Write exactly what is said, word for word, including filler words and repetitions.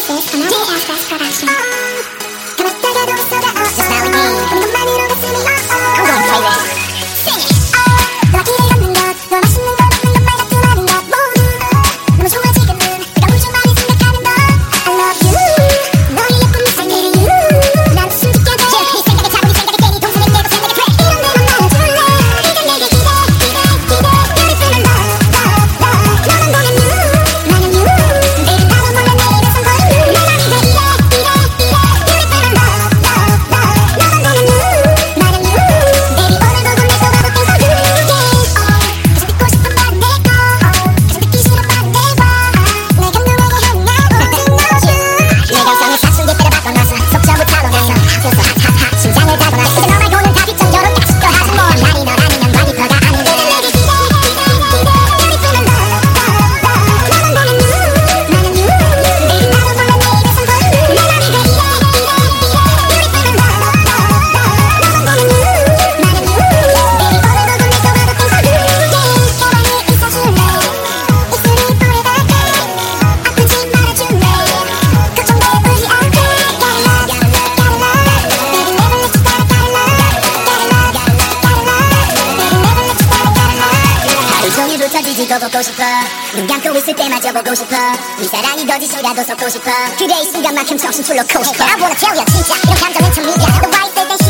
This is a Magic Express production. 가만있다가도 있어가 Just now we need 그것만으로 가슴이 oh I'm gonna play this. Sing it. 너와 길을 걷는 것, 너와 맛있는 것 없는 것 말 같은 하는 것 모두 너무 좋아 지금은 내가 우주만을 생각하는 것 I love you 너의 예쁜 미소들이 you 난 숨죽게 돼 네 생각에 자고 네 생각에 괜히 동생에 깨고 생각에 돼 이런 내 맘 나는 줄래 네가 내게 기대 기대 기대 Beautiful and love love love 너만 보는 you 나는 you 내일은 나도 몰라 내일은 선보이는 you 내 맘이 돼 이래 이래 이래 Beautiful and love love love 너만 보는 you 나는 you 내일이 오늘 보고 내 또 가고 땡서 you 계속 듣고 싶은 말 내꺼 계속 듣기 싫은 말 내봐 내가 누구에게 했냐고 Just know you 내 감성을 사춘기 때려 바꿔놨어 속전부 타고났어 하면서 핫핫핫 심장을 달고났어 이제 너 말고는 다 뒷전적으로 약속도 하지 뭐 나니 넌 아니면 와이프가 아닌 내가 내게 기대 기대 기대 Beautiful and love love love 너만 보는 you 나는 you 내일은 나도 몰라 내일은 선보이는 you 내 맘이 돼 이래 이래 이래 Beautiful and love love love 너만 보는 you 나는 you 내일이 오늘 보고 내 또 가고 땡서 you 가만히 있어줄래 입술이 보이다가 아프지 말아줄래 걱정돼 울지 않게 Gotta love, gotta love Baby never let you down Gotta love, gotta love, gotta love Baby never let you down Gotta love 하루 종일부터 뒤지고 보고 싶어 눈 감고 있을 때마저 보고 싶어 네 사랑이 거짓이라도 섞고 싶어 그래 이 순간만큼 정신 출로 고 싶어 I wanna tell you 진짜 이런 감정은 처음이야 너와 있을 땐